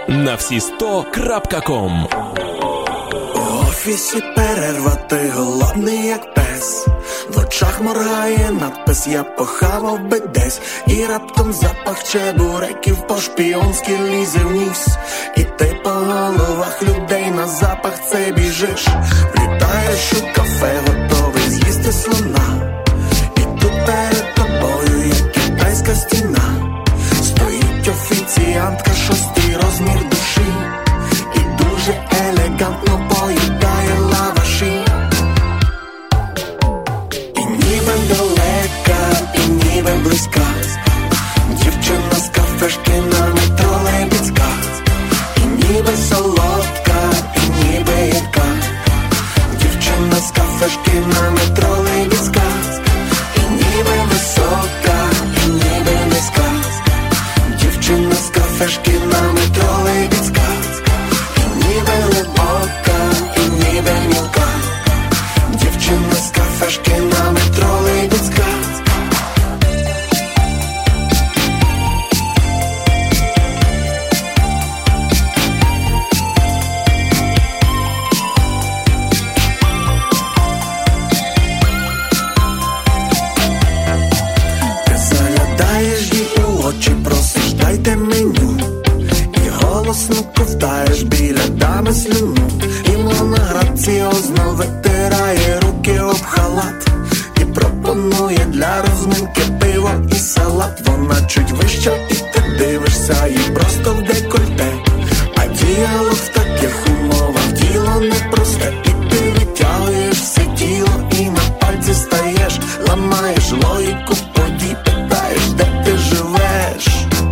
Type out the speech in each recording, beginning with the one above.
На всі 100.com. В офісі перерва, ти голодний як пес. В очах моргає надпис, я похавав би десь. І раптом запах чебуреків по-шпіонськи лізе в ніс. І ти по головах людей на запах цей біжиш. Влітаєш у кафе, готовий з'їсти слона. І тут перед тобою є китайська стіна. Стоїть офіціантка, 6-й розмір душі. І дуже елегантно поїдає лаваші. І ніби далека, і ніби близька. Дівчина з кафешки на метро Лебідська. І ніби солодка, і ніби гірка. Дівчина з кафешки на метро Лебідська. І ніби висока, і ніби низька. Дівчина з кафешки на метро Лебідська. І ніби глибока, і ніби мілка. Дівчина з кафешки на метро Лебідська. Ти заглядаєш їй у очі, просиш дайте меню. І голосно ковтаєш біля дами слюну. І вона граціозно витирає руки об халат. І пропонує для розминки пиво і салат. Вона чуть вища і ти дивишся їй просто в декольте. А діалог в таких умовах діло непросте. І ти витягуєш все тіло і на пальці стаєш. Ламаєш логіку подій, питаєш, де ти живеш.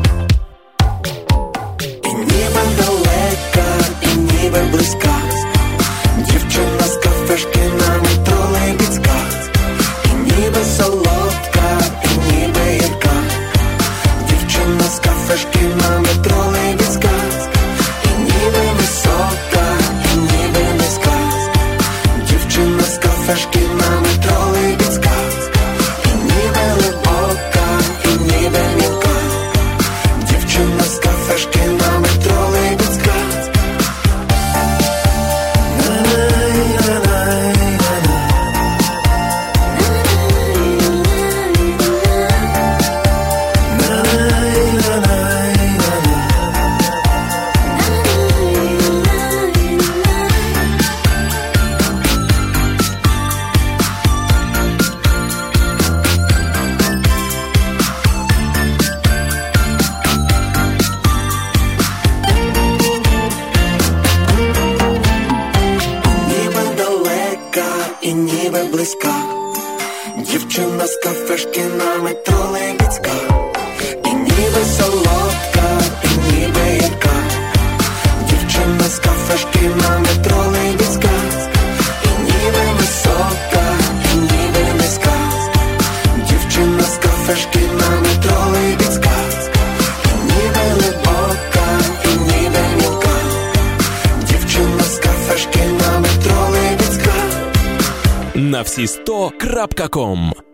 І ніби далека, і ніби близька. Дівчина з кафешки на метро Лебідська. І ніби солодка, і ніби гірка. Дівчина з кафешки на метро Лебідська. І ніби висока, і ніби низька. Дівчина з кафешки на метро Лебідська. І ніби глибока, і ніби мілка. Дівчина з кафешки на метро Лебідська. Ніби далека, і ніби близька. Дівчина з кафешки на метро Лебідська. І ніби солодка, і ніби гірка. Дівчина з кафешки на метро Лебідська. І ніби висока, і ніби низька. Дівчина з кафешки на метро Лебідська. І ніби глибока, і ніби мілка. Дівчина з кафешки на метро Лебідська. На всі 100.com.